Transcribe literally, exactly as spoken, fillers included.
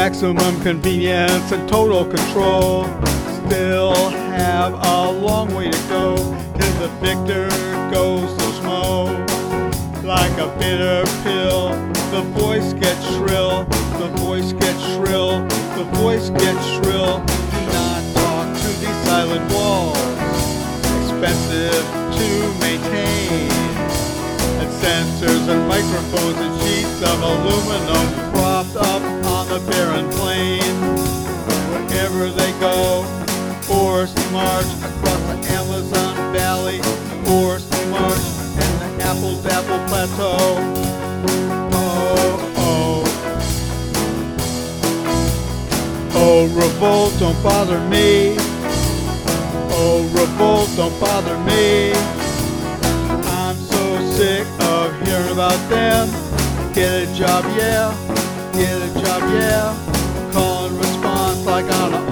maximum convenience and total control. Still have a long way to go till the victor goes so schmo. Like a bitter pill, the voice gets shrill, the voice gets shrill, the voice gets shrill. Do not talk to these silent walls, expensive to maintain. And sensors and microphones and sheets of aluminum propped up on the barren plain. Wherever they go, forced march across the Amazon Valley, forced march in the Apple's Apple Plateau. Oh, oh. Oh, revolt, don't bother me. Oh, revolt, don't bother me. I'm so sick of hearing about them. Get a job, yeah. Get a job, yeah. Call and response like on a